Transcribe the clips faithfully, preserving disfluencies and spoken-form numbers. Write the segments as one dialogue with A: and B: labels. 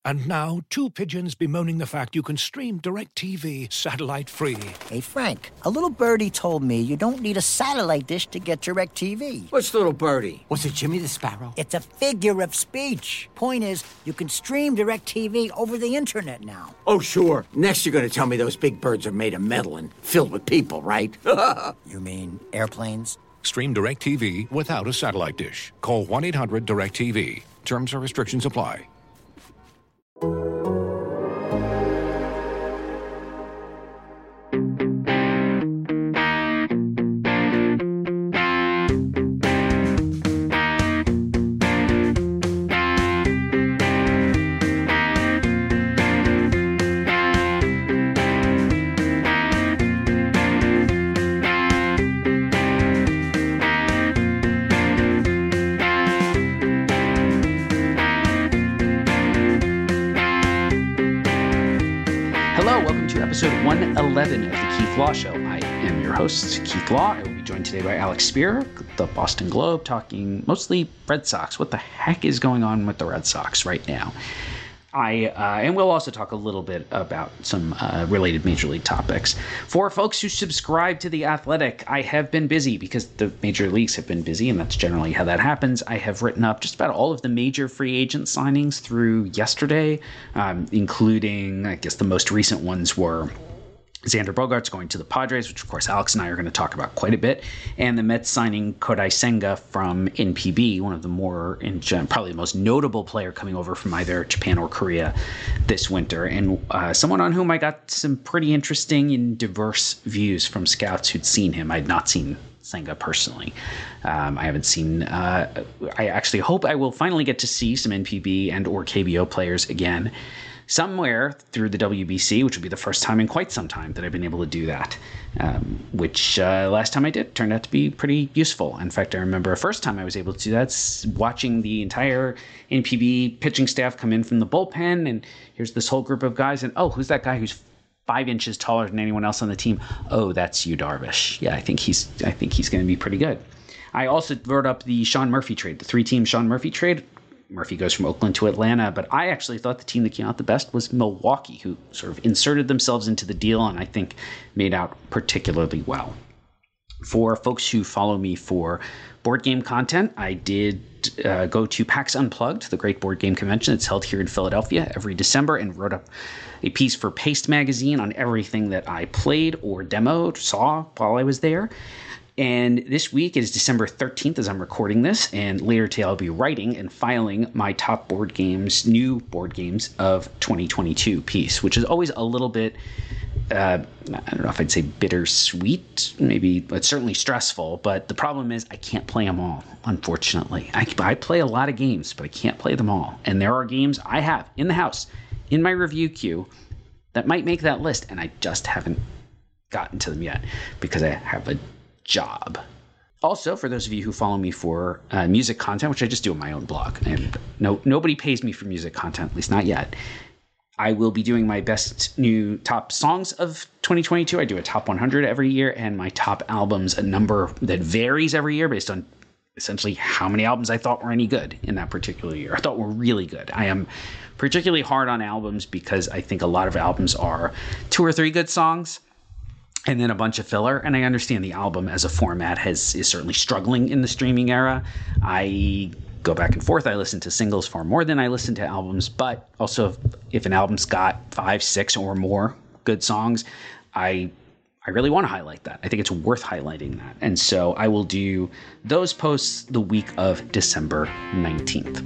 A: And now, two pigeons bemoaning the fact you can stream DirecTV satellite-free.
B: Hey, Frank, a little birdie told me you don't need a satellite dish to get DirecTV.
C: What's little birdie?
D: Was it Jimmy the Sparrow?
B: It's a figure of speech. Point is, you can stream DirecTV over the internet now.
C: Oh, sure. Next you're going to tell me those big birds are made of metal and filled with people, right?
B: You mean airplanes?
A: Stream DirecTV without a satellite dish. Call one eight hundred direct T V. Terms and restrictions apply.
E: Episode one eleven of the Keith Law Show. I am your host, Keith Law. I will be joined today by Alex Spear, the Boston Globe, talking mostly Red Sox. What the heck is going on with the Red Sox right now? I uh, and we'll also talk a little bit about some uh, related Major League topics. For folks who subscribe to The Athletic, I have been busy because the major leagues have been busy, and that's generally how that happens. I have written up just about all of the major free agent signings through yesterday, um, including, I guess the most recent ones were Xander Bogaerts going to the Padres, which of course Alex and I are going to talk about quite a bit, and the Mets signing Kodai Senga from N P B, one of the more, in, probably the most notable player coming over from either Japan or Korea this winter, and uh, someone on whom I got some pretty interesting and diverse views from scouts who'd seen him. I'd not seen Senga personally. Um, I haven't seen, uh, I actually hope I will finally get to see some N P B and or K B O players again somewhere through the W B C, which would be the first time in quite some time that I've been able to do that, um, which uh, last time I did turned out to be pretty useful. In fact, I remember the first time I was able to do that, watching the entire N P B pitching staff come in from the bullpen, and here's this whole group of guys, and oh, who's that guy who's five inches taller than anyone else on the team? Oh, that's Yu Darvish. Yeah, I think he's I think he's going to be pretty good. I also wrote up the Sean Murphy trade, the three-team Sean Murphy trade. Murphy goes from Oakland to Atlanta, but I actually thought the team that came out the best was Milwaukee, who sort of inserted themselves into the deal and I think made out particularly well. For folks who follow me for board game content, I did uh, go to PAX Unplugged, the great board game convention that's held here in Philadelphia every December, and wrote up a piece for Paste Magazine on everything that I played or demoed, saw while I was there. And this week is December thirteenth as I'm recording this, and later today I'll be writing and filing my top board games, new board games of twenty twenty-two piece, which is always a little bit, uh, I don't know if I'd say bittersweet, maybe it's certainly stressful, but the problem is I can't play them all, unfortunately. I, I play a lot of games, but I can't play them all. And there are games I have in the house, in my review queue, that might make that list, and I just haven't gotten to them yet because I have a job. Also, for those of you who follow me for uh, music content, which I just do on my own blog, and no nobody pays me for music content, at least not yet, I will be doing my best new top songs of twenty twenty-two. I do a top one hundred every year, and my top albums, a number that varies every year based on essentially how many albums I thought were any good in that particular year. I thought were really good. I am particularly hard on albums because I think a lot of albums are two or three good songs and then a bunch of filler. And I understand the album as a format has is certainly struggling in the streaming era. I go back and forth. I listen to singles far more than I listen to albums. But also, if, if an album's got five, six or more good songs, I I really want to highlight that. I think it's worth highlighting that. And so I will do those posts the week of December nineteenth.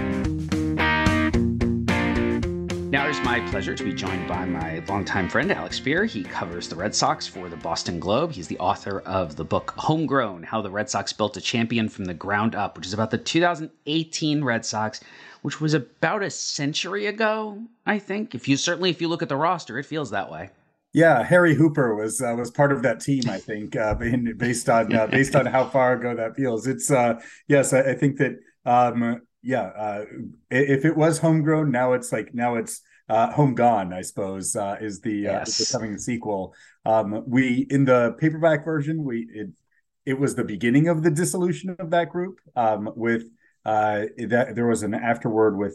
E: Now it is my pleasure to be joined by my longtime friend, Alex Spear. He covers the Red Sox for the Boston Globe. He's the author of the book Homegrown, How the Red Sox Built a Champion from the Ground Up, which is about the two thousand eighteen Red Sox, which was about a century ago, I think. If you certainly, if you look at the roster, it feels that way.
F: Yeah, Harry Hooper was uh, was part of that team, I think, uh, in, based on uh, based on how far ago that feels. It's uh, yes, I, I think that um, yeah, uh, if it was homegrown, now it's like now it's uh, home gone, I suppose, uh, is the uh,
E: yes.
F: is the coming sequel. Um, we in the paperback version, we it it was the beginning of the dissolution of that group. Um, with uh, that there was an afterword with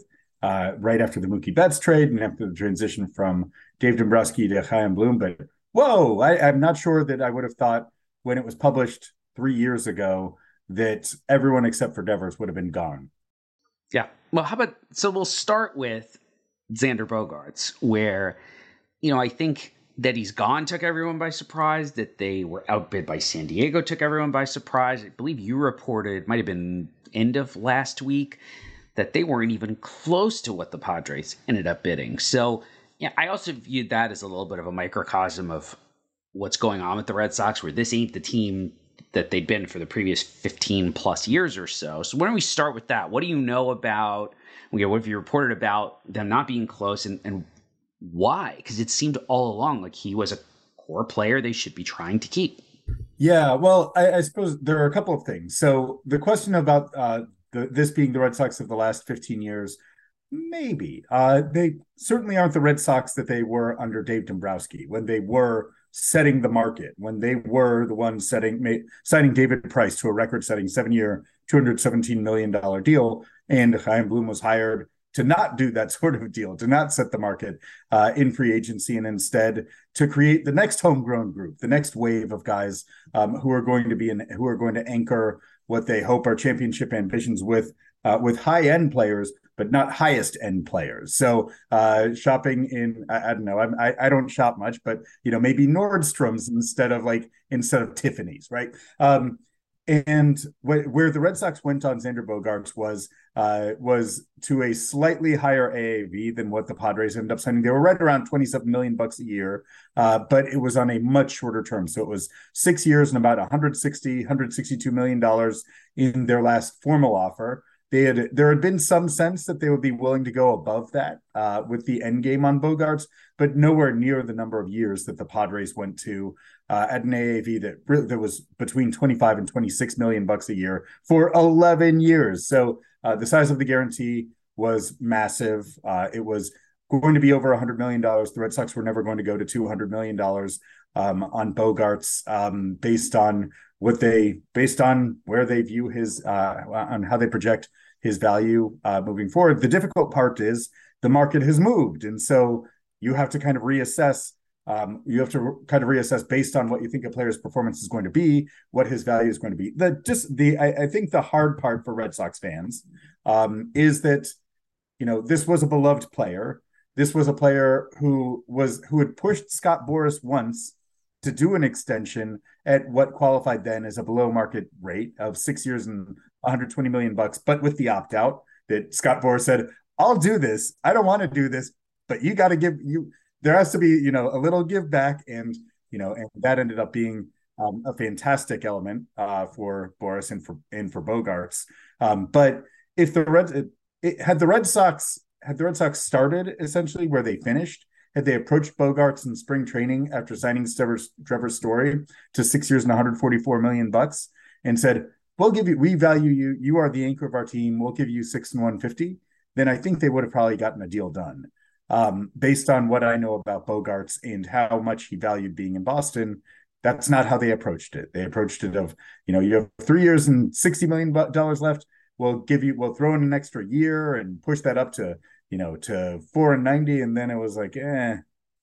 F: uh, right after the Mookie Betts trade and after the transition from Dave Dombrowski to Chaim Bloom. But whoa, I, I'm not sure that I would have thought when it was published three years ago that everyone except for Devers would have been gone.
E: Yeah. Well, how about, so we'll start with Xander Bogaerts, where, you know, I think that he's gone took everyone by surprise, that they were outbid by San Diego took everyone by surprise. I believe you reported, might have been end of last week, that they weren't even close to what the Padres ended up bidding. So, yeah, I also viewed that as a little bit of a microcosm of what's going on with the Red Sox, where this ain't the team that they'd been for the previous fifteen plus years or so. So why don't we start with that? What do you know about, you know, what have you reported about them not being close, and, and why? Because it seemed all along like he was a core player they should be trying to keep.
F: Yeah, well, I, I suppose there are a couple of things. So the question about uh, the, this being the Red Sox of the last fifteen years, maybe. Uh, they certainly aren't the Red Sox that they were under Dave Dombrowski, when they were setting the market, when they were the ones setting made, signing David Price to a record-setting seven-year, two hundred seventeen million dollars deal, and Chaim Bloom was hired to not do that sort of deal, to not set the market uh, in free agency, and instead to create the next homegrown group, the next wave of guys um, who are going to be in, who are going to anchor what they hope are championship ambitions with uh, with high-end players, but not highest end players. So uh, shopping in, I, I don't know, I, I don't shop much, but, you know, maybe Nordstrom's instead of like, instead of Tiffany's, right? Um, and wh- where the Red Sox went on Xander Bogaerts was, uh, was to a slightly higher A A V than what the Padres ended up signing. They were right around twenty-seven million bucks a year, uh, but it was on a much shorter term. So it was six years and about one hundred sixty, one hundred sixty-two million dollars in their last formal offer. They had there had been some sense that they would be willing to go above that uh, with the end game on Bogaerts, but nowhere near the number of years that the Padres went to uh, at an A A V that really, that was between twenty-five and twenty-six million bucks a year for eleven years. So uh, the size of the guarantee was massive. Uh, it was going to be over one hundred million dollars. The Red Sox were never going to go to two hundred million dollars um, on Bogaerts um, based on what they based on where they view his uh, on how they project his value uh, moving forward. The difficult part is the market has moved, and so you have to kind of reassess. Um, you have to re- kind of reassess based on what you think a player's performance is going to be, what his value is going to be. The just the I, I think the hard part for Red Sox fans um, is that, you know, this was a beloved player. This was a player who was who had pushed Scott Boras once to do an extension at what qualified then as a below market rate of six years and one hundred twenty million bucks, but with the opt out that Scott Boras said, "I'll do this. I don't want to do this, but you got to give you." There has to be, you know, a little give back, and you know, and that ended up being um, a fantastic element uh, for Boras and for and for Bogaerts. Um, but if the Red it, it, had the Red Sox had the Red Sox started essentially where they finished, had they approached Bogaerts in spring training after signing Trevor, Trevor Story to six years and one hundred forty-four million bucks, and said, "We'll give you, we value you. You are the anchor of our team. We'll give you six and one fifty." Then I think they would have probably gotten a deal done. Um, based on what I know about Bogaerts and how much he valued being in Boston, that's not how they approached it. They approached it of, you know, you have three years and sixty million dollars left. We'll give you, we'll throw in an extra year and push that up to, you know, to four and ninety. And then it was like, eh,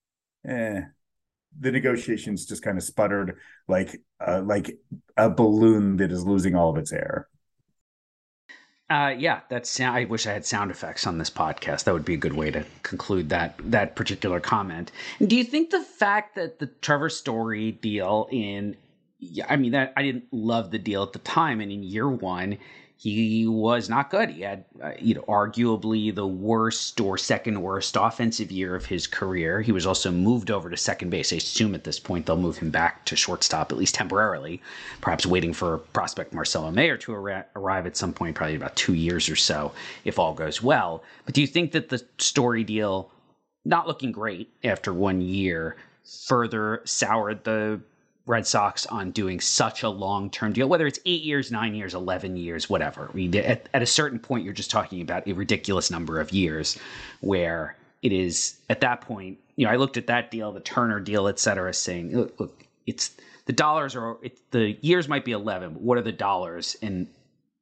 F: eh. The negotiations just kind of sputtered like, uh, like a balloon that is losing all of its air.
E: Uh, yeah, that's. I wish I had sound effects on this podcast. That would be a good way to conclude that that particular comment. And do you think the fact that the Trevor Story deal in, yeah, I mean, that I didn't love the deal at the time, and in year one, he was not good. He had, uh, you know, arguably the worst or second worst offensive year of his career. He was also moved over to second base. I assume at this point they'll move him back to shortstop, at least temporarily, perhaps waiting for prospect Marcelo Mayer to ar- arrive at some point, probably about two years or so, if all goes well. But do you think that the Story deal, not looking great after one year, further soured the Red Sox on doing such a long-term deal, whether it's eight years, nine years, eleven years, whatever? I mean, at, at a certain point, you're just talking about a ridiculous number of years where it is at that point, you know, I looked at that deal, the Turner deal, et cetera, saying, look, look it's the dollars are, it, the years might be eleven, but what are the dollars? And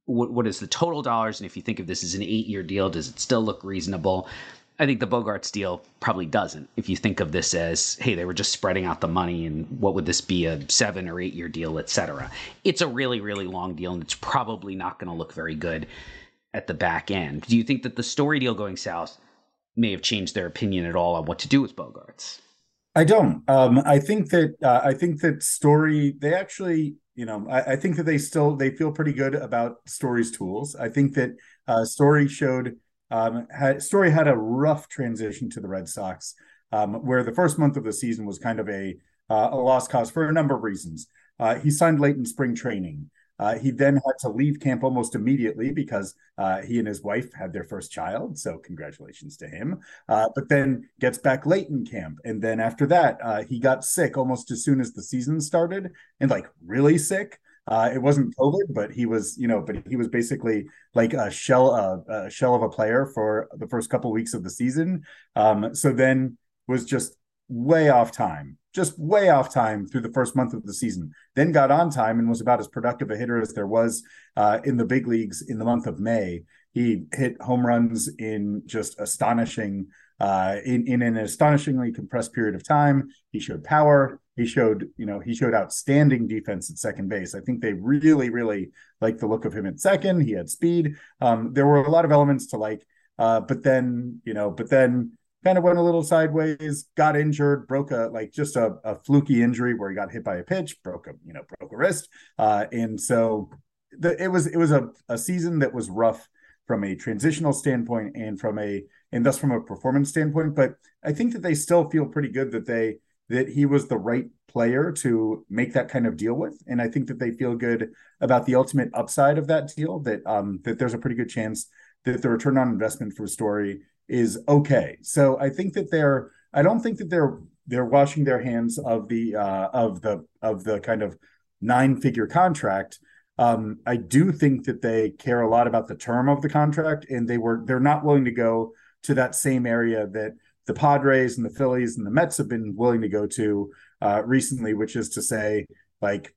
E: what, what is the total dollars? And if you think of this as an eight-year deal, does it still look reasonable? I think the Bogaerts deal probably doesn't. If you think of this as, hey, they were just spreading out the money, and what would this be, a seven or eight year deal, et cetera. It's a really, really long deal, and it's probably not going to look very good at the back end. Do you think that the Story deal going south may have changed their opinion at all on what to do with Bogaerts?
F: I don't. Um, I think that uh, I think that Story, they actually, you know, I, I think that they still they feel pretty good about Story's tools. I think that uh, Story showed. Um, had, Story had a rough transition to the Red Sox, um, where the first month of the season was kind of a uh, a lost cause for a number of reasons. Uh, he signed late in spring training. Uh, he then had to leave camp almost immediately because uh, he and his wife had their first child. So congratulations to him. Uh, but then gets back late in camp. And then after that, uh, he got sick almost as soon as the season started, and like really sick. Uh, it wasn't COVID, but he was, you know, but he was basically like a shell, uh, a shell of a player for the first couple of weeks of the season. Um, so then was just way off time, just way off time through the first month of the season. Then got on time and was about as productive a hitter as there was uh, in the big leagues in the month of May. He hit home runs in just astonishing, uh, in in an astonishingly compressed period of time. He showed power. He showed, you know, he showed outstanding defense at second base. I think they really, really liked the look of him at second. He had speed. Um, there were a lot of elements to like, uh, but then, you know, but then kind of went a little sideways, got injured, broke a, like just a, a fluky injury where he got hit by a pitch, broke a, you know, broke a wrist. Uh, and so the, it was, it was a, a season that was rough from a transitional standpoint and from a, and thus from a performance standpoint. But I think that they still feel pretty good that they, that he was the right player to make that kind of deal with. And I think that they feel good about the ultimate upside of that deal, that um, that there's a pretty good chance that the return on investment for Story is okay. So I think that they're, I don't think that they're, they're washing their hands of the, uh, of the, of the kind of nine figure contract. Um, I do think that they care a lot about the term of the contract, and they were, they're not willing to go to that same area that the Padres and the Phillies and the Mets have been willing to go to uh, recently, which is to say, like,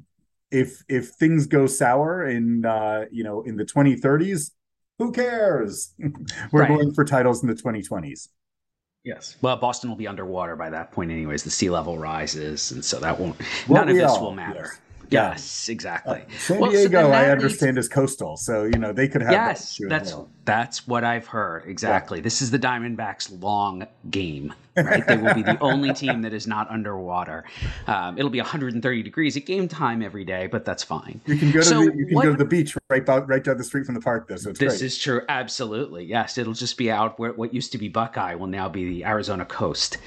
F: if if things go sour in uh, you know in the twenty thirties, who cares? We're
E: Right.
F: going for titles in the twenty twenties.
E: Yes. Well, Boston will be underwater by that point, anyways. The sea level rises, and so that won't.
F: Well,
E: none of
F: we
E: this
F: all-
E: will matter.
F: yes.
E: Yes, exactly.
F: Uh, San
E: Well, so
F: Diego,
E: then
F: I
E: that
F: understand,
E: leads-
F: is coastal, so you know they could have
E: Yes,
F: that issue as
E: that's
F: well.
E: that's what I've heard. Exactly. This is the Diamondbacks' long game, right? They will be the only team that is not underwater. Um, it'll be one hundred thirty degrees at game time every day, but that's fine.
F: You can go to
E: So
F: the, you can
E: what-
F: go to the beach right about right down the street from the park, though. So it's
E: This
F: great.
E: is true. Absolutely. Yes. It'll just be out where what used to be Buckeye will now be the Arizona coast.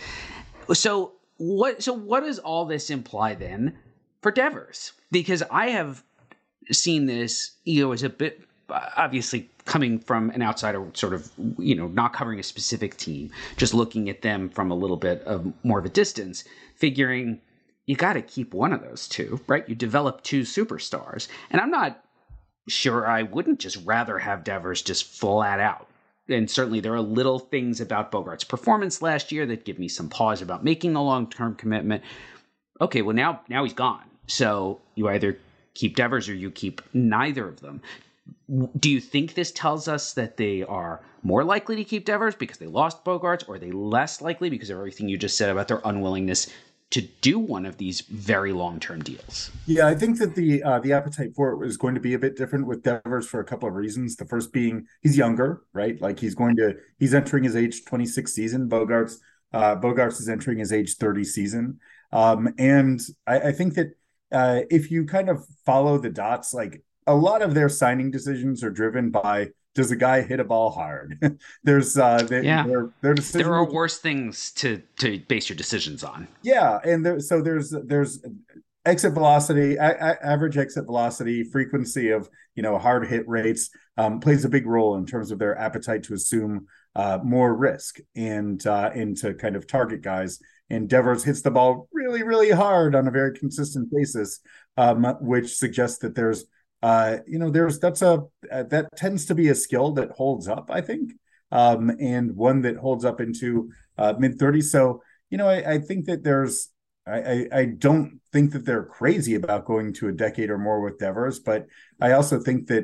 E: So what, so what does all this imply then for Devers? Because I have seen this, you know, as a bit, obviously coming from an outsider, sort of, you know, not covering a specific team, just looking at them from a little bit of more of a distance, figuring you got to keep one of those two, right? You develop two superstars. And I'm not sure I wouldn't just rather have Devers just flat out. And certainly there are little things about Bogaerts' performance last year that give me some pause about making the long-term commitment. Okay, well now now he's gone. So you either keep Devers or you keep neither of them. Do you think this tells us that they are more likely to keep Devers because they lost Bogaerts, or are they less likely because of everything you just said about their unwillingness to do one of these very long-term deals?
F: Yeah, I think that the uh, the appetite for it is going to be a bit different with Devers for a couple of reasons. The first being he's younger, right? Like he's going to he's entering his age twenty-six season. Bogaerts uh, Bogaerts is entering his age thirty season, um, and I, I think that uh, if you kind of follow the dots, like a lot of their signing decisions are driven by, does the guy hit a ball hard? There's uh, they,
E: Yeah.
F: their their decision
E: There are worse things to, to base your decisions on.
F: Yeah, and there, so there's there's exit velocity, a, a, average exit velocity, frequency of you know hard hit rates um, plays a big role in terms of their appetite to assume uh, more risk and uh, and to kind of target guys. And Devers hits the ball really, really hard on a very consistent basis, um, which suggests that there's uh, you know there's that's a that tends to be a skill that holds up, I think, um, and one that holds up into uh, mid thirties. So you know I, I think that there's I, I, I don't think that they're crazy about going to a decade or more with Devers, but I also think that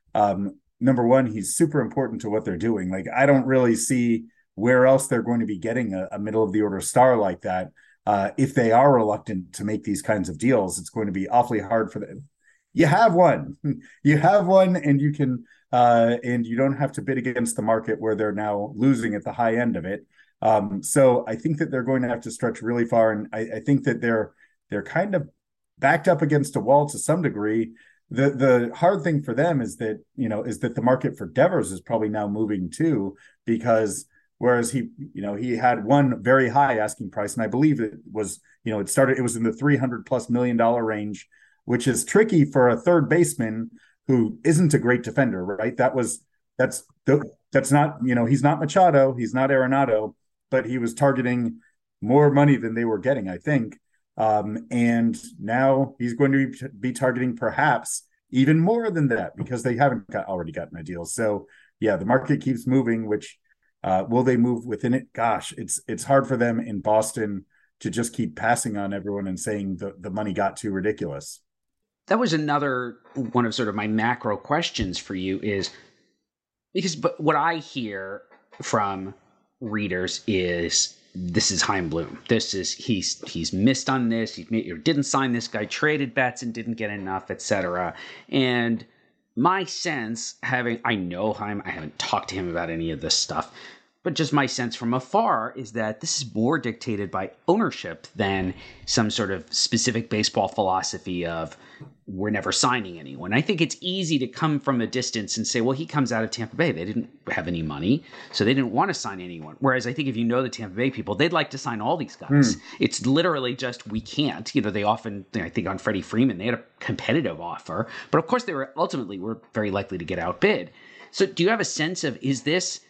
F: um, number one, he's super important to what they're doing. Like, I don't really see where else they're going to be getting a, a middle of the order star like that. Uh, if they are reluctant to make these kinds of deals, it's going to be awfully hard for them. You have one, you have one, and you can, uh, and you don't have to bid against the market where they're now losing at the high end of it. Um, so I think that they're going to have to stretch really far, and I, I think that they're they're kind of backed up against a wall to some degree. The the hard thing for them is that, you know, is that the market for Devers is probably now moving too, because whereas he, you know, he had one very high asking price, and I believe it was, you know, it started, it was in the three hundred plus million dollar range, which is tricky for a third baseman who isn't a great defender, right? That was, that's, that's not, you know, he's not Machado, he's not Arenado, but he was targeting more money than they were getting, I think. Um, and now he's going to be targeting perhaps even more than that because they haven't got, already gotten a deal. So yeah, the market keeps moving, which uh, will they move within it? Gosh, it's it's hard for them in Boston to just keep passing on everyone and saying the, the money got too ridiculous.
E: That was another one of sort of my macro questions for you is because but what I hear from readers is this is Chaim Bloom. This is he's he's missed on this. He made, or didn't sign this guy, traded bets and didn't get enough, et cetera. And my sense, having I know Chaim, I haven't talked to him about any of this stuff, but just my sense from afar is that this is more dictated by ownership than some sort of specific baseball philosophy of we're never signing anyone. I think it's easy to come from a distance and say, well, he comes out of Tampa Bay. They didn't have any money, so they didn't want to sign anyone. Whereas I think if you know the Tampa Bay people, they'd like to sign all these guys. Mm. It's literally just we can't. You know, they often, you know, I think on Freddie Freeman, they had a competitive offer. But of course, they were ultimately were very likely to get outbid. So do you have a sense of, is this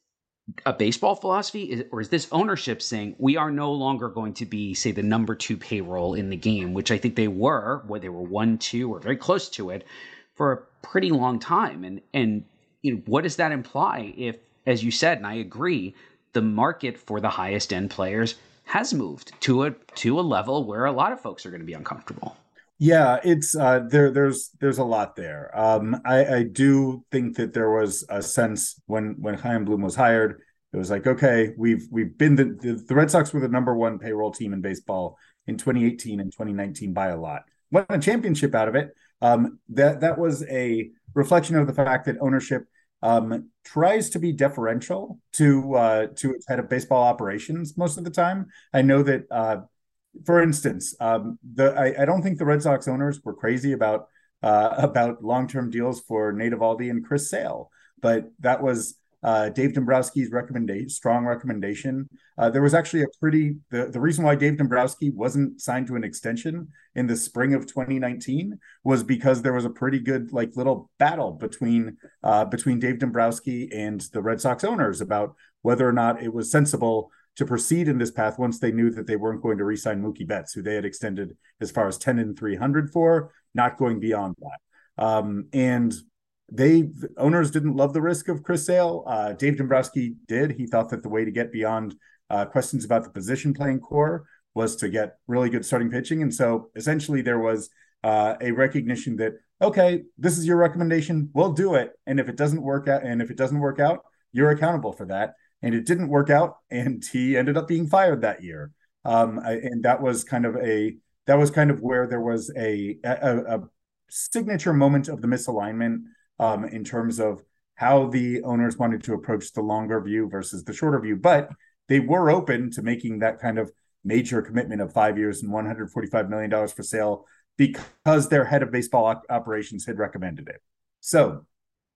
E: a baseball philosophy, or is this ownership saying we are no longer going to be, say, the number two payroll in the game, which I think they were, where they were one, two, or very close to it for a pretty long time. And, and you know, what does that imply if, as you said, and I agree, the market for the highest end players has moved to a, to a level where a lot of folks are going to be uncomfortable?
F: Yeah, it's uh, there. There's there's a lot there. Um, I, I do think that there was a sense when when Chaim Bloom was hired, it was like, okay, we've we've been the, the the Red Sox were the number one payroll team in baseball in twenty eighteen and twenty nineteen by a lot. Won a championship out of it. Um, that that was a reflection of the fact that ownership um, tries to be deferential to uh, to its head of baseball operations most of the time. I know that. Uh, For instance, um, the I, I don't think the Red Sox owners were crazy about uh, about long-term deals for Nate Eovaldi and Chris Sale, but that was uh, Dave Dombrowski's recommendation, strong recommendation. Uh, there was actually a pretty the, the reason why Dave Dombrowski wasn't signed to an extension in the spring of twenty nineteen was because there was a pretty good like little battle between uh, between Dave Dombrowski and the Red Sox owners about whether or not it was sensible to proceed in this path once they knew that they weren't going to re-sign Mookie Betts, who they had extended as far as ten and three hundred for, not going beyond that. Um, and they the owners didn't love the risk of Chris Sale. Uh, Dave Dombrowski did. He thought that the way to get beyond uh, questions about the position playing core was to get really good starting pitching. And so essentially there was uh, a recognition that, okay, this is your recommendation, we'll do it. And if it doesn't work out, and if it doesn't work out, you're accountable for that. And it didn't work out, and he ended up being fired that year. Um, I, and that was kind of a that was kind of where there was a a, a signature moment of the misalignment um, in terms of how the owners wanted to approach the longer view versus the shorter view. But they were open to making that kind of major commitment of five years and one hundred forty-five million dollars for Sale because their head of baseball op- operations had recommended it. So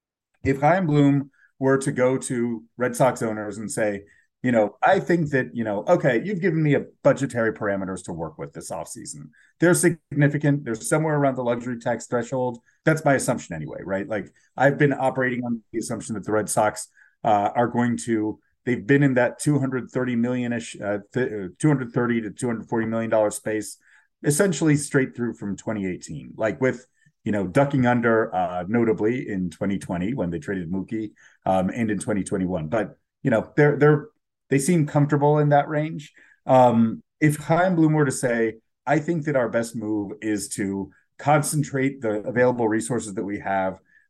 F: if Chaim Bloom were to go to Red Sox owners and say, you know, I think that, you know, okay, you've given me a budgetary parameters to work with this offseason. They're significant. They're somewhere around the luxury tax threshold. That's my assumption anyway, right? Like I've been operating on the assumption that the Red Sox uh, are going to, they've been in that two hundred thirty million-ish, uh, th- two hundred thirty to two hundred forty million dollars space, essentially straight through from twenty eighteen, like with, you know, ducking under uh, notably in twenty twenty when they traded Mookie um, and in twenty twenty-one. But, you know, they're, they're, they seem comfortable in that range. Um, if Chaim Bloom were to say, I think that our best move is to concentrate the available resources that we have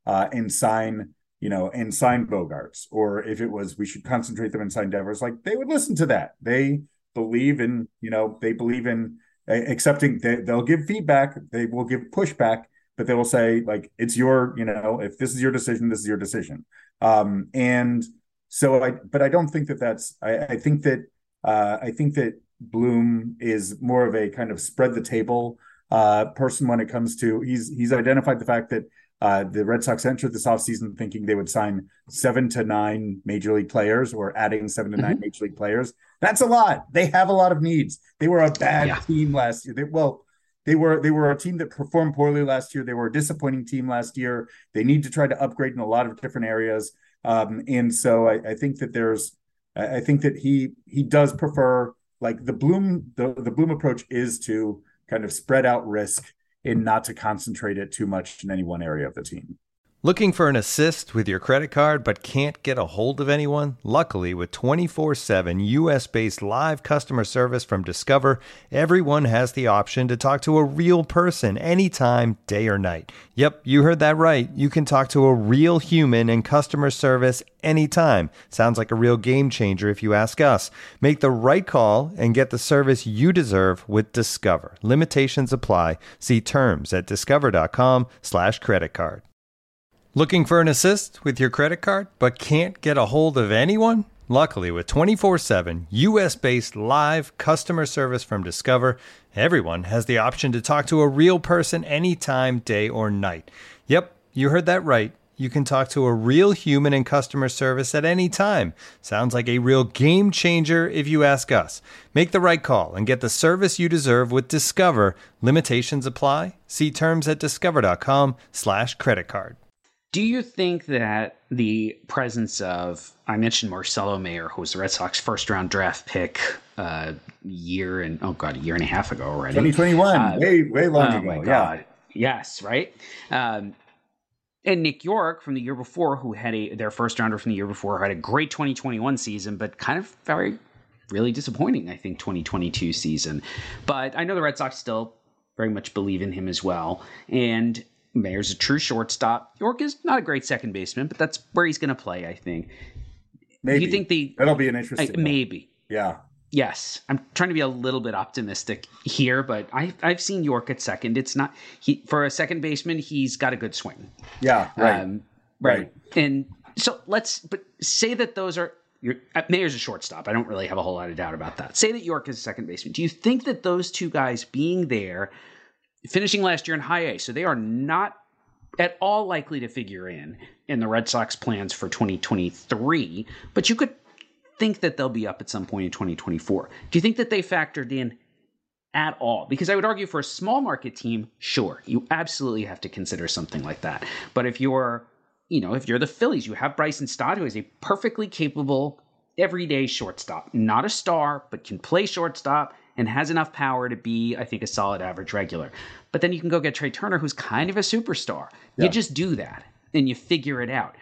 F: uh, and sign, you know, and sign Bogaerts, or if it was we should concentrate them and sign Devers, like they would listen to that. They believe in, you know, they believe in accepting. They, they'll give feedback, they will give pushback, but they will say like it's your, you know, if this is your decision, this is your decision. Um, and so I, but I don't think that that's. I, I think that uh, I think that Bloom is more of a kind of spread the table uh, person when it comes to. He's he's identified the fact that uh, the Red Sox entered this offseason thinking they would sign seven to nine major league players, or adding seven to mm-hmm. nine major league players. That's a lot. They have a lot of needs. They were a bad yeah. team last year. They, well, they were they were a team that performed poorly last year. They were a disappointing team last year. They need to try to upgrade in a lot of different areas. Um, and so I, I think that there's, I think that he he does prefer like the Bloom the the Bloom approach is to kind of spread out risk and not to concentrate it too much in any one area of the team.
D: Looking for an assist with your credit card but can't get a hold of anyone? Luckily, with twenty-four seven U S-based live customer service from Discover, everyone has the option to talk to a real person anytime, day or night. Yep, you heard that right. You can talk to a real human in customer service anytime. Sounds like a real game changer if you ask us. Make the right call and get the service you deserve with Discover. Limitations apply. See terms at discover.com slash credit card. Looking for an assist with your credit card but can't get a hold of anyone? Luckily, with twenty-four seven U S-based live customer service from Discover, everyone has the option to talk to a real person anytime, day or night. Yep, you heard that right. You can talk to a real human in customer service at any time. Sounds like a real game changer if you ask us. Make the right call and get the service you deserve with Discover. Limitations apply. See terms at discover.com slash credit card.
E: Do you think that the presence of, I mentioned Marcelo Mayer, who was the Red Sox first round draft pick a uh, year and, oh God, a year and a half ago already.
F: twenty twenty-one, uh, way, way long
E: oh
F: ago.
E: My God. Yeah. Yes, right? Um, and Nick York from the year before, who had a, their first rounder from the year before, had a great twenty twenty-one season, but kind of very, really disappointing, I think, twenty twenty-two season. But I know the Red Sox still very much believe in him as well. And Mayer's a true shortstop. York is not a great second baseman, but that's where he's going to play, I think.
F: Maybe.
E: Do you think the
F: That'll be an interesting
E: uh, Maybe.
F: Yeah.
E: Yes. I'm trying to be a little bit optimistic here, but I, I've seen York at second. It's not he for a second baseman, he's got a good swing.
F: Yeah, right.
E: Um, right. right. And so let's but say that those are your uh, Mayer's a shortstop. I don't really have a whole lot of doubt about that. Say that York is a second baseman. Do you think that those two guys being there, finishing last year in high A, so they are not at all likely to figure in in the Red Sox plans for twenty twenty-three, but you could think that they'll be up at some point in twenty twenty-four. Do you think that they factored in at all? Because I would argue for a small market team, sure, you absolutely have to consider something like that. But if you're, you know, if you're the Phillies, you have Bryson Stott, who is a perfectly capable everyday shortstop, not a star, but can play shortstop and has enough power to be, I think, a solid average regular. But then you can go get Trey Turner, who's kind of a superstar. Yeah. You just do that, and you figure it out.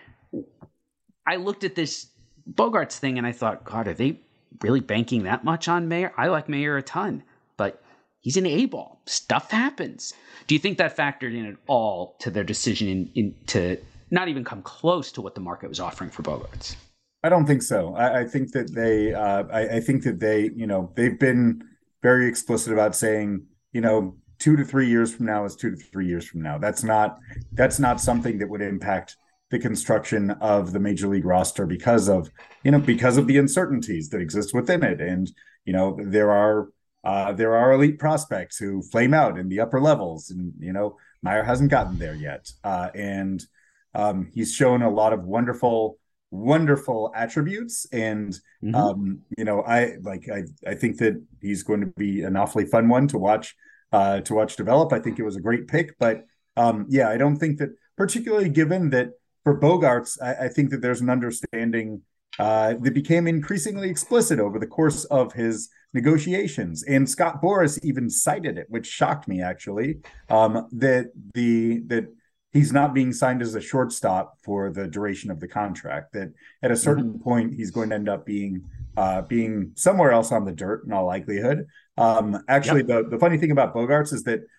E: I looked at this Bogaerts thing, and I thought, God, are they really banking that much on Mayer? I like Mayer a ton, but he's an A-ball. Stuff happens. Do you think that factored in at all to their decision in, in to not even come close to what the market was offering for Bogaerts?
F: I don't think so. I, I think that they, uh, I, I think that they, you know, they've been very explicit about saying, you know, two to three years from now is two to three years from now. That's not, that's not something that would impact the construction of the major league roster because of, you know, because of the uncertainties that exist within it. And, you know, there are, uh, there are elite prospects who flame out in the upper levels, and, you know, Mayer hasn't gotten there yet. Uh, and um, he's shown a lot of wonderful, wonderful attributes, and mm-hmm. um you know I like I I think that he's going to be an awfully fun one to watch uh to watch develop. I think it was a great pick, but um yeah I don't think that, particularly given that for Bogaerts, I, I think that there's an understanding uh that became increasingly explicit over the course of his negotiations, and Scott Boras even cited it, which shocked me actually, um that the that he's not being signed as a shortstop for the duration of the contract, that at a certain mm-hmm. point he's going to end up being uh, being somewhere else on the dirt in all likelihood. Um, actually, yep. the, the funny thing about Bogaerts is that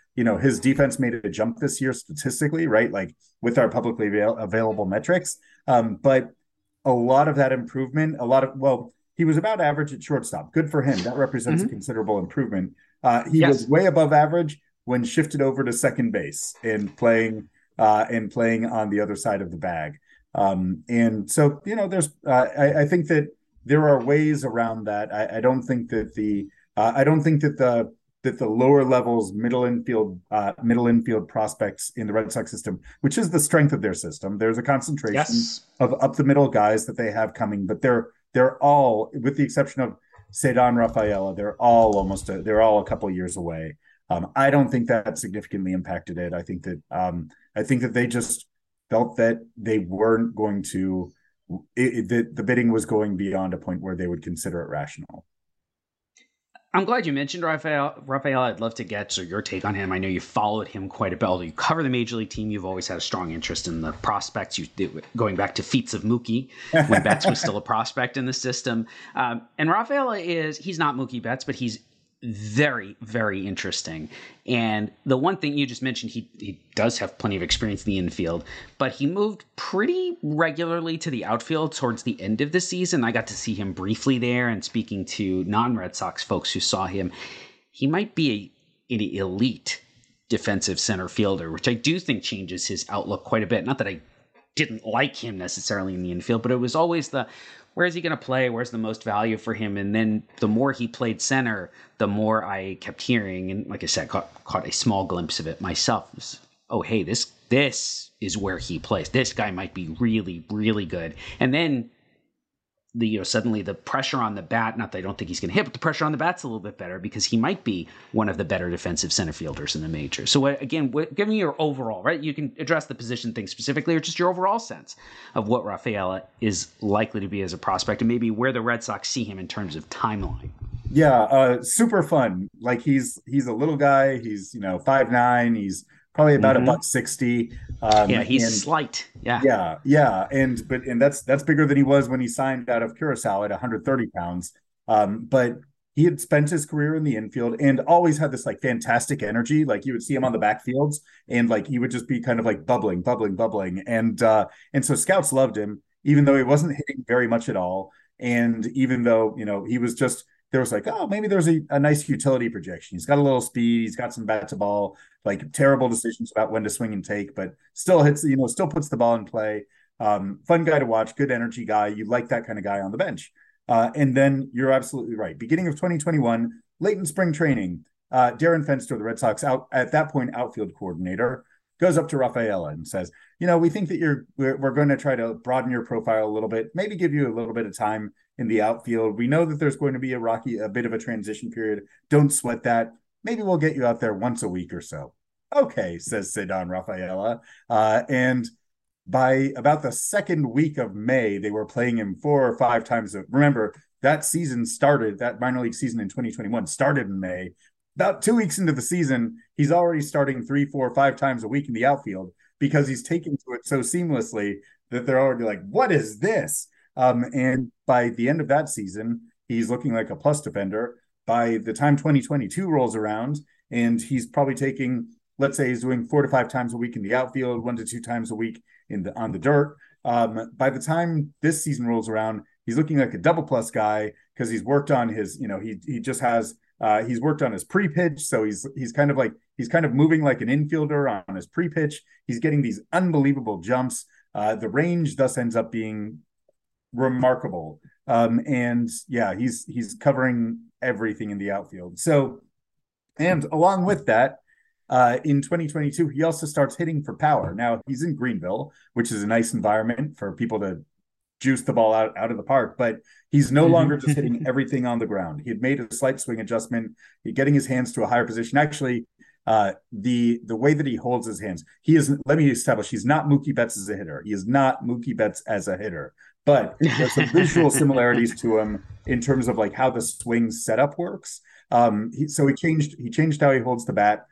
F: you know, his defense made a jump this year statistically, right? Like with our publicly avail- available metrics. Um, but a lot of that improvement, a lot of, well, he was about average at shortstop. Good for him. That represents mm-hmm. a considerable improvement. Uh, he yes. was way above average when shifted over to second base and playing uh, and playing on the other side of the bag. Um, and so, you know, there's, uh, I, I think that there are ways around that. I, I don't think that the, uh, I don't think that the, that the lower levels, middle infield, uh, middle infield prospects in the Red Sox system, which is the strength of their system, there's a concentration yes. of up the middle guys that they have coming, but they're they're all, with the exception of Ceddanne Rafaela, they're all almost a, they're all a couple years away. Um, I don't think that significantly impacted it. I think that um, I think that they just felt that they weren't going to it, the the bidding was going beyond a point where they would consider it rational.
E: I'm glad you mentioned Rafael. Rafael, I'd love to get so your take on him. I know you followed him quite a bit. You cover the major league team. You've always had a strong interest in the prospects. You going back to feats of Mookie when Betts was still a prospect in the system. Um, and Rafael is he's not Mookie Betts, but he's very, very interesting. And the one thing you just mentioned, he he does have plenty of experience in the infield, but he moved pretty regularly to the outfield towards the end of the season. I got to see him briefly there, and speaking to non-Red Sox folks who saw him, he might be a, an elite defensive center fielder, which I do think changes his outlook quite a bit. Not that I didn't like him necessarily in the infield, but it was always the, where is he going to play? Where's the most value for him? And then the more he played center, the more I kept hearing, and like I said, caught, caught a small glimpse of it myself. It was, oh, hey, this this is where he plays. This guy might be really, really good. And then the you know suddenly the pressure on the bat, not that I don't think he's going to hit, but the pressure on the bat's a little bit better because he might be one of the better defensive center fielders in the major. So what, again, what, give me your overall, right? You can address the position thing specifically or just your overall sense of what Rafaela is likely to be as a prospect and maybe where the Red Sox see him in terms of timeline.
F: Yeah, uh, super fun. Like he's he's a little guy. He's, you know, five nine. He's probably about mm-hmm. a buck sixty. Um,
E: yeah, he's
F: and,
E: slight. Yeah,
F: yeah, yeah, and but and that's that's bigger than he was when he signed out of Curacao at one hundred thirty pounds. Um, but he had spent his career in the infield and always had this like fantastic energy. Like you would see him on the backfields, and like he would just be kind of like bubbling, bubbling, bubbling, and uh, and so scouts loved him, even though he wasn't hitting very much at all, and even though you know he was just. There was like, oh, maybe there's a, a nice utility projection. He's got a little speed. He's got some bat to ball, like terrible decisions about when to swing and take, but still hits, you know, still puts the ball in play. Um, fun guy to watch, good energy guy. You like that kind of guy on the bench. Uh, and then you're absolutely right. Beginning of twenty twenty-one, late in spring training, uh, Darren Fenster, the Red Sox out at that point, outfield coordinator, goes up to Rafaela and says, you know, we think that you're, we're, we're going to try to broaden your profile a little bit, maybe give you a little bit of time in the outfield. We know that there's going to be a rocky, a bit of a transition period. Don't sweat that. Maybe we'll get you out there once a week or so. Okay, says Ceddanne Rafaela. Uh, and by about the second week of May, they were playing him four or five times. Remember, that season started, that minor league season in twenty twenty-one started in May. About two weeks into the season, he's already starting three, four, five times a week in the outfield because he's taken to it so seamlessly that they're already like, what is this? Um, and by the end of that season, he's looking like a plus defender. By the time twenty twenty-two rolls around, and he's probably taking, let's say he's doing four to five times a week in the outfield, one to two times a week in the on the dirt. Um, by the time this season rolls around, he's looking like a double plus guy because he's worked on his, you know, he he just has uh, he's worked on his pre-pitch, so he's he's kind of like he's kind of moving like an infielder on his pre-pitch. He's getting these unbelievable jumps. Uh, the range thus ends up being remarkable. Um, and yeah, he's he's covering everything in the outfield. So, and along with that, uh, in twenty twenty-two, he also starts hitting for power. Now he's in Greenville, which is a nice environment for people to juice the ball out, out of the park, but he's no longer just hitting everything on the ground. He had made a slight swing adjustment, getting his hands to a higher position. Actually, uh, the the way that he holds his hands, he is, let me establish, he's not Mookie Betts as a hitter. He is not Mookie Betts as a hitter. But there's some visual similarities to him in terms of like how the swing setup works. Um, he, so he changed he changed how he holds the bat,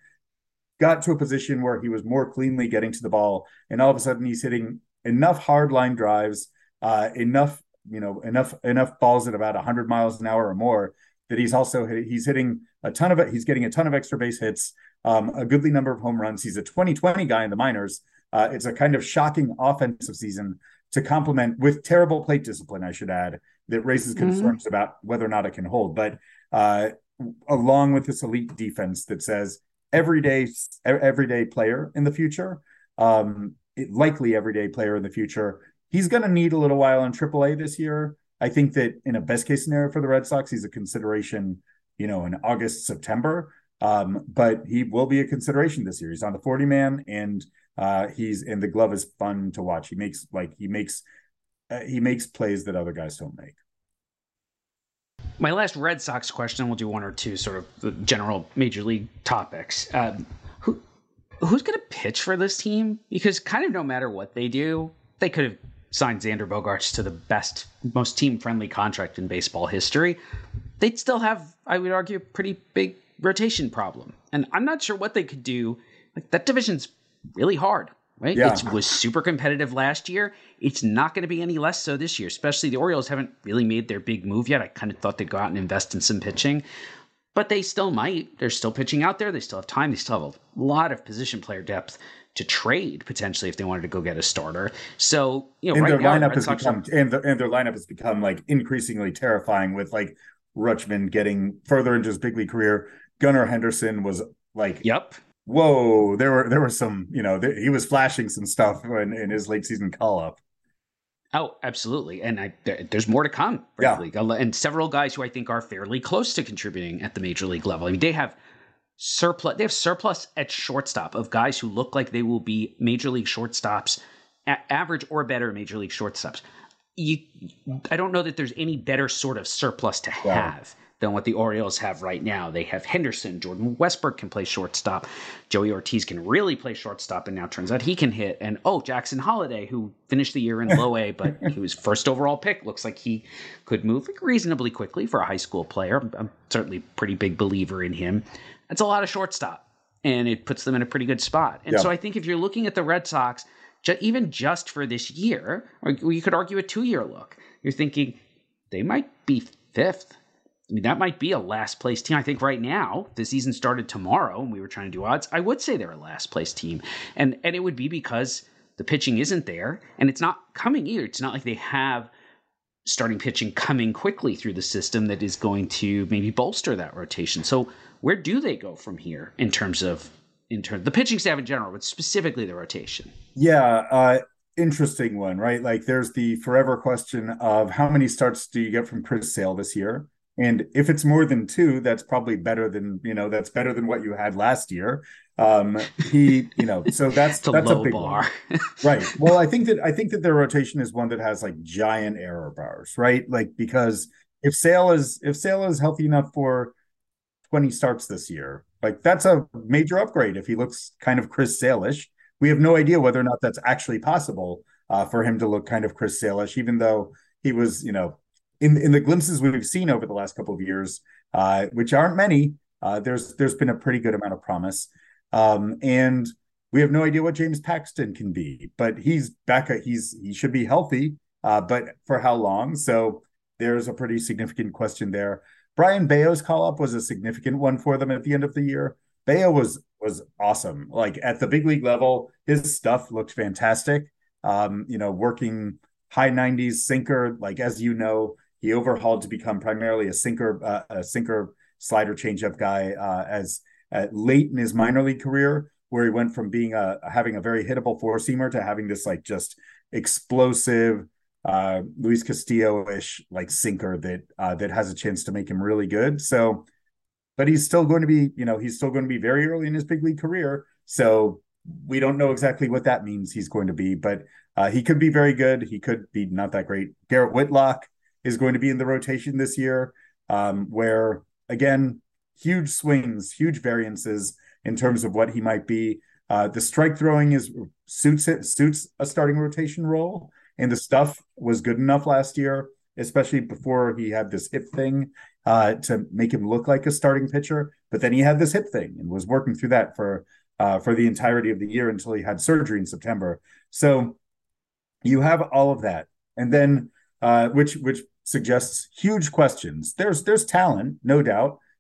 F: got to a position where he was more cleanly getting to the ball, and all of a sudden he's hitting enough hard line drives, uh, enough you know enough enough balls at about one hundred miles an hour or more that he's also hit, he's hitting a ton of it. He's getting a ton of extra base hits. um, a goodly number of home runs. He's a twenty twenty guy in the minors. Uh, it's a kind of shocking offensive season to complement with terrible plate discipline, I should add, that raises concerns mm-hmm. about whether or not it can hold. But uh, along with this elite defense that says everyday, everyday player in the future, um, it, likely everyday player in the future, he's going to need a little while in triple A this year. I think that in a best case scenario for the Red Sox, he's a consideration, you know, in August, September. Um, but he will be a consideration this year. He's on the forty man, and uh, he's and the glove is fun to watch. He makes like he makes uh, he makes plays that other guys don't make.
E: My last Red Sox question, we'll do one or two sort of general major league topics. Um, who who's going to pitch for this team? Because kind of no matter what they do, they could have signed Xander Bogaerts to the best, most team-friendly contract in baseball history. They'd still have, I would argue, a pretty big rotation problem. And I'm not sure what they could do. Like, that division's really hard, right?
F: Yeah.
E: It was super competitive last year. It's not going to be any less so this year, especially the Orioles haven't really made their big move yet. I kind of thought they'd go out and invest in some pitching, but they still might. They're still pitching out there. They still have time. They still have a lot of position player depth to trade potentially if they wanted to go get a starter. So, you know,
F: and
E: right
F: their
E: now,
F: lineup
E: Red
F: has
E: Sox
F: become,
E: are,
F: and, the, and their lineup has become like increasingly terrifying with like Rutschman getting further into his big league career. Gunnar Henderson was like,
E: yep.
F: Whoa, there were there were some, you know, th- he was flashing some stuff in, in his late season call up.
E: Oh, absolutely. And I, there, there's more to come, frankly. Yeah. And several guys who I think are fairly close to contributing at the major league level. I mean, they have surplus, they have surplus at shortstop of guys who look like they will be major league shortstops, a- average or better major league shortstops. You, I don't know that there's any better sort of surplus to
F: yeah.
E: have than what the Orioles have right now. They have Henderson, Jordan Westburg can play shortstop, Joey Ortiz can really play shortstop, and now turns out he can hit. And oh, Jackson Holliday, who finished the year in low A, but he was first overall pick, looks like he could move reasonably quickly for a high school player. I'm certainly a pretty big believer in him. That's a lot of shortstop, and it puts them in a pretty good spot. And
F: yeah.
E: so I think if you're looking at the Red Sox, even just for this year, or you could argue a two-year look, you're thinking they might be fifth. I mean, that might be a last place team. I think right now, the season started tomorrow and we were trying to do odds. I would say they're a last place team. And and it would be because the pitching isn't there and it's not coming either. It's not like they have starting pitching coming quickly through the system that is going to maybe bolster that rotation. So where do they go from here in terms of in terms the pitching staff in general, but specifically the rotation?
F: Yeah, uh, interesting one, right? Like there's the forever question of how many starts do you get from Chris Sale this year? And if it's more than two, that's probably better than, you know, that's better than what you had last year. Um, he, you know, so that's,
E: a
F: that's a
E: low
F: big
E: bar.
F: one. Right. Well, I think that, I think that their rotation is one that has like giant error bars, right? Like, because if Sale is, if Sale is healthy enough for twenty starts this year, like that's a major upgrade. If he looks kind of Chris Sale-ish, we have no idea whether or not that's actually possible uh, for him to look kind of Chris Sale-ish, even though he was, you know, In, in the glimpses we've seen over the last couple of years, uh, which aren't many, uh, there's there's been a pretty good amount of promise. Um, and we have no idea what James Paxton can be, but he's back. He's he should be healthy, uh, but for how long? So there's a pretty significant question there. Brian Bayo's call-up was a significant one for them at the end of the year. Bayo was was awesome. Like at the big league level, his stuff looked fantastic. Um, you know, working high nineties sinker, like as you know, he overhauled to become primarily a sinker, uh, a sinker slider changeup guy uh, as uh, late in his minor league career, where he went from being a having a very hittable four seamer to having this like just explosive uh, Luis Castillo-ish like sinker that uh, that has a chance to make him really good. So, but he's still going to be, you know, he's still going to be very early in his big league career. So we don't know exactly what that means he's going to be, but uh, he could be very good. He could be not that great. Garrett Whitlock is going to be in the rotation this year, um, where, again, huge swings, huge variances in terms of what he might be. Uh, the strike throwing is suits it, suits a starting rotation role, and the stuff was good enough last year, especially before he had this hip thing uh, to make him look like a starting pitcher. But then he had this hip thing and was working through that for uh, for the entirety of the year until he had surgery in September. So you have all of that, and then uh, which which suggests huge questions. There's there's talent, no doubt.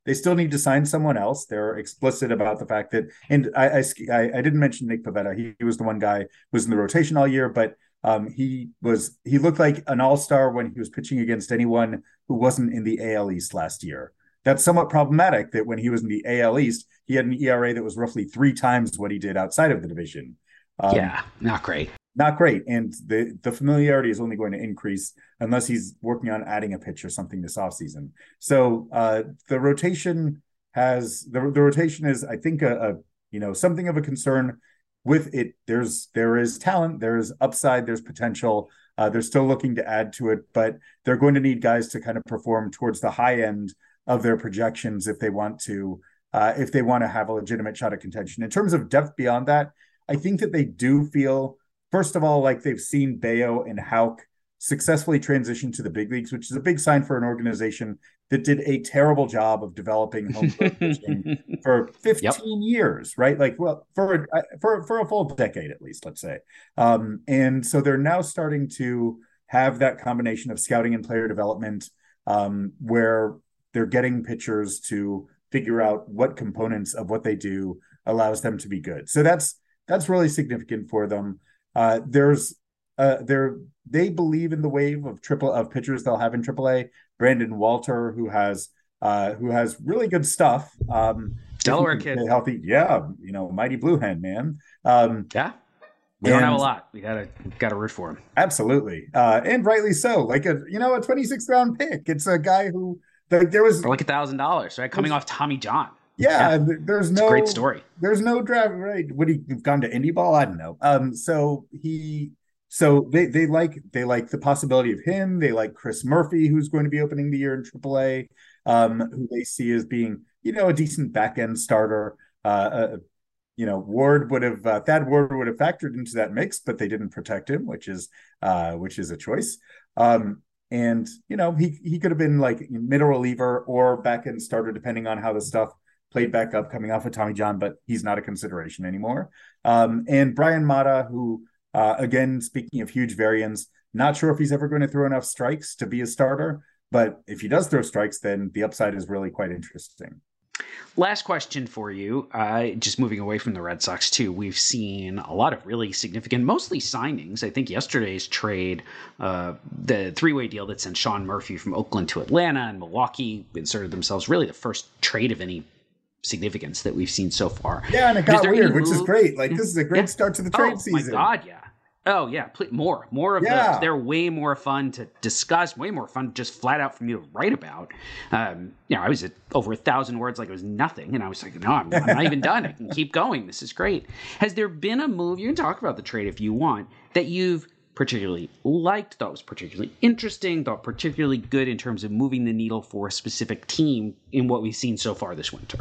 F: They still need to sign someone else. They're explicit about the fact that, and I I, I didn't mention Nick Pivetta. He, he was the one guy who was in the rotation all year, but um, he was he looked like an all-star when he was pitching against anyone who wasn't in the A L East last year. That's somewhat problematic that when he was in the A L East, he had an E R A that was roughly three times what he did outside of the division.
E: Um, yeah, not great.
F: Not great. And the, the familiarity is only going to increase unless he's working on adding a pitch or something this offseason. So uh, the rotation has the, the rotation is, I think, a, a you know something of a concern with it. There's there is talent, there is upside, there's potential. Uh, they're still looking to add to it, but they're going to need guys to kind of perform towards the high end of their projections if they want to uh, if they want to have a legitimate shot at contention. In terms of depth beyond that, I think that they do feel, first of all, like they've seen Bayo and Houck successfully transition to the big leagues, which is a big sign for an organization that did a terrible job of developing homegrown pitching for fifteen yep. years, right? Like, well, for for for a full decade at least, let's say. Um, and so they're now starting to have that combination of scouting and player development, um, where they're getting pitchers to figure out what components of what they do allows them to be good. So that's that's really significant for them. Uh, there's uh, there they believe in the wave of triple of pitchers they'll have in triple A. Brandon Walter, who has uh, who has really good stuff. Um,
E: Delaware kid,
F: healthy, yeah, you know, mighty Blue Hen man. Um,
E: yeah, we don't have a lot. We gotta gotta root for him.
F: Absolutely, uh, and rightly so. Like a you know a twenty-sixth round pick. It's a guy who like there was
E: for like a thousand dollars, right? Coming off Tommy John.
F: Yeah, yeah. There's no
E: it's a great story.
F: There's no draft, right? Would he have gone to Indie Ball? I don't know. Um, so he, so they they like they like the possibility of him. They like Chris Murphy, who's going to be opening the year in triple A, um, who they see as being you know a decent back end starter. Uh, uh, you know, Ward would have uh, Thad Ward would have factored into that mix, but they didn't protect him, which is uh, which is a choice. Um, and you know, he he could have been like middle reliever or back end starter, depending on how the stuff played back up coming off of Tommy John, but he's not a consideration anymore. Um, and Brian Mata, who, uh, again, speaking of huge variance, not sure if he's ever going to throw enough strikes to be a starter, but if he does throw strikes, then the upside is really quite interesting.
E: Last question for you, uh, just moving away from the Red Sox too, we've seen a lot of really significant, mostly signings. I think yesterday's trade, uh, the three-way deal that sent Sean Murphy from Oakland to Atlanta and Milwaukee inserted themselves really the first trade of any significance that we've seen so far.
F: Yeah, and it got weird, which is great. Like, this is a great yeah. start to the trade
E: oh,
F: season.
E: Oh, my God, yeah. Oh, yeah. Please, more. More of
F: yeah.
E: those. They're way more fun to discuss, way more fun just flat out for me to write about. Um, you know, I was at over a thousand words like it was nothing, and I was like, no, I'm, I'm not even done. I can keep going. This is great. Has there been a move, you can talk about the trade if you want, that you've particularly liked, thought was particularly interesting, thought particularly good in terms of moving the needle for a specific team in what we've seen so far this winter?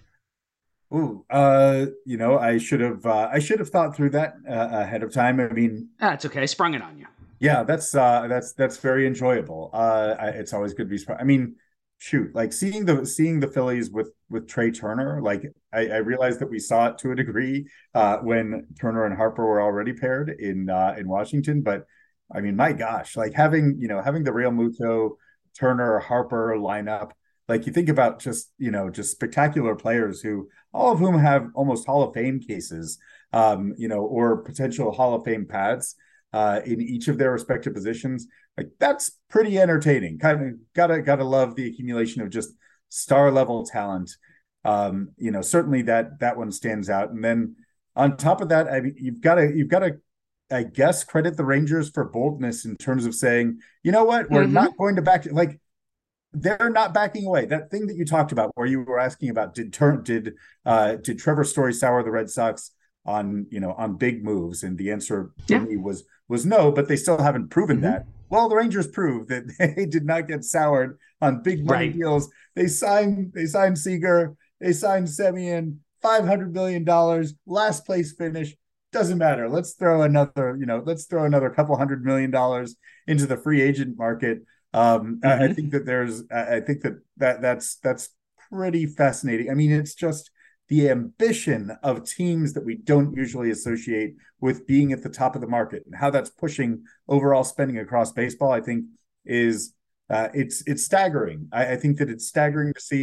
F: Ooh, uh, you know, I should have, uh, I should have thought through that uh, ahead of time. I mean,
E: ah, it's okay. I sprung it on you.
F: Yeah, that's uh, that's that's very enjoyable. Uh, I, it's always good to be. I mean, shoot, like seeing the seeing the Phillies with with Trey Turner. Like I, I realized that we saw it to a degree uh, when Turner and Harper were already paired in uh, in Washington. But I mean, my gosh, like having you know having the Real Muto, Turner, Harper lineup. Like you think about just, you know, just spectacular players who all of whom have almost Hall of Fame cases, um, you know, or potential Hall of Fame paths uh, in each of their respective positions. Like that's pretty entertaining. Kind of gotta gotta love the accumulation of just star level talent. Um, you know, certainly that that one stands out. And then on top of that, I mean, you've got to you've got to, I guess, credit the Rangers for boldness in terms of saying, you know what, we're mm-hmm. not going to back like. They're not backing away. That thing that you talked about, where you were asking about, did turn did uh, did Trevor Story sour the Red Sox on you know on big moves? And the answer
E: yeah.
F: for me was was no. But they still haven't proven mm-hmm. that. Well, the Rangers proved that they did not get soured on big money
E: right.
F: deals. They signed they signed Seager. They signed Semien. Five hundred million dollars, last place finish. Doesn't matter. Let's throw another you know let's throw another couple hundred million dollars into the free agent market. Um, mm-hmm. I, I think that there's, I think that, that that's, that's pretty fascinating. I mean, it's just the ambition of teams that we don't usually associate with being at the top of the market and how that's pushing overall spending across baseball. I think is, uh, it's, it's staggering. I, I think that it's staggering to see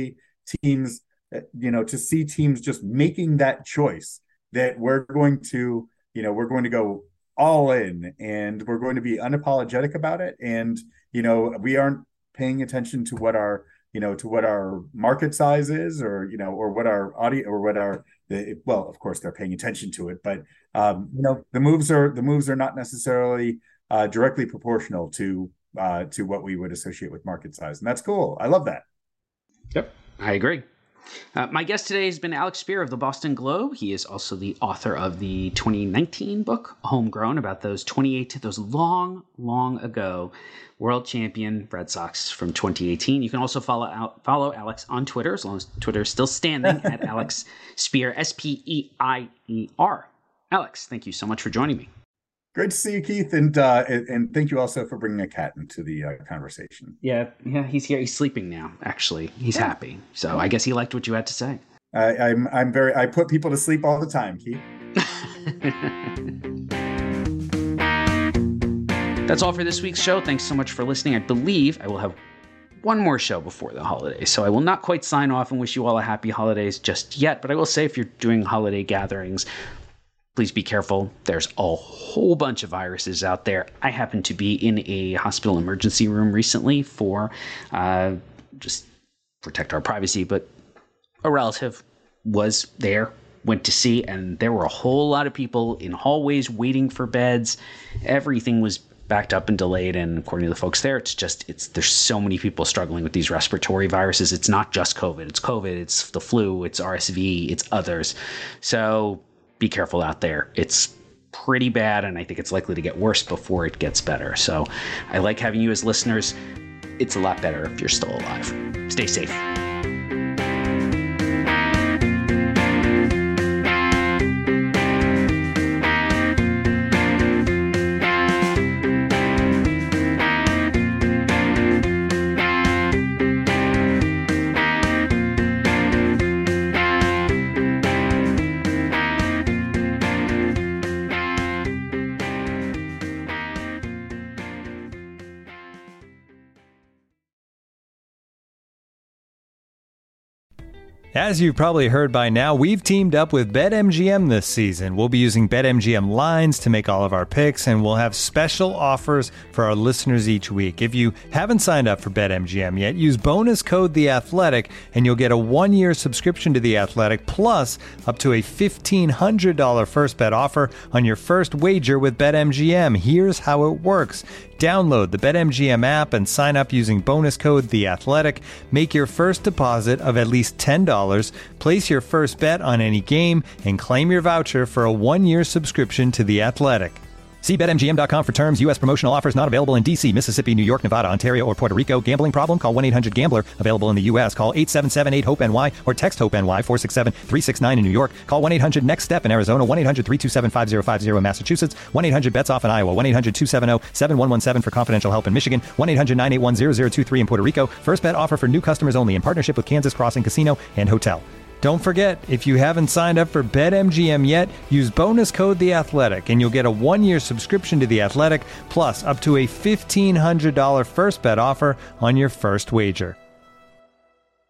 F: teams, you know, to see teams just making that choice that we're going to, you know, we're going to go all in and we're going to be unapologetic about it. And, you know, we aren't paying attention to what our, you know, to what our market size is, or, you know, or what our audience, or what our, the, well, of course they're paying attention to it, but, um, you know, the moves are, the moves are not necessarily uh, directly proportional to, uh, to what we would associate with market size. And that's cool. I love that.
E: Yep, I agree. Uh, my guest today has been Alex Speer of the Boston Globe. He is also the author of the twenty nineteen book, Homegrown, about those twenty-eight, those long, long ago world champion Red Sox from twenty eighteen. You can also follow out, follow Alex on Twitter, as long as Twitter is still standing, at Alex Speer, S P E I E R. Alex, thank you so much for joining me.
F: Great to see you, Keith, and uh, and, and thank you also for bringing a cat into the uh, conversation.
E: Yeah, yeah, he's here. He's sleeping now. Actually, he's yeah. happy. So I guess he liked what you had to say.
F: I, I'm I'm very I put people to sleep all the time, Keith.
E: That's all for this week's show. Thanks so much for listening. I believe I will have one more show before the holidays, so I will not quite sign off and wish you all a happy holidays just yet. But I will say, if you're doing holiday gatherings, please be careful. There's a whole bunch of viruses out there. I happened to be in a hospital emergency room recently for uh, just protect our privacy, but a relative was there, went to see, and there were a whole lot of people in hallways waiting for beds. Everything was backed up and delayed, and according to the folks there, it's just, it's there's so many people struggling with these respiratory viruses. It's not just COVID. It's COVID, it's the flu, it's R S V, it's others. So be careful out there. It's pretty bad, and I think it's likely to get worse before it gets better. So I like having you as listeners. It's a lot better if you're still alive. Stay safe.
D: As you've probably heard by now, we've teamed up with BetMGM this season. We'll be using BetMGM lines to make all of our picks, and we'll have special offers for our listeners each week. If you haven't signed up for BetMGM yet, use bonus code The Athletic, and you'll get a one-year subscription to The Athletic, plus up to a fifteen hundred dollars first bet offer on your first wager with BetMGM. Here's how it works. Download the BetMGM app and sign up using bonus code The Athletic. Make your first deposit of at least ten dollars, place your first bet on any game, and claim your voucher for a one-year subscription to The Athletic. See Bet M G M dot com for terms. U S promotional offers not available in D C, Mississippi, New York, Nevada, Ontario, or Puerto Rico. Gambling problem? Call one eight hundred gambler. Available in the U S. Call eight seven seven eight hope N Y or text HOPE-NY four six seven three six nine in New York. Call one eight hundred next step in Arizona. one eight hundred three two seven five zero five zero in Massachusetts. one eight hundred bets off in Iowa. one eight hundred two seven zero seven one one seven for confidential help in Michigan. one eight hundred nine eight one zero zero two three in Puerto Rico. First bet offer for new customers only in partnership with Kansas Crossing Casino and Hotel. Don't forget, if you haven't signed up for BetMGM yet, use bonus code The Athletic, and you'll get a one-year subscription to The Athletic, plus up to a fifteen hundred dollars first bet offer on your first wager.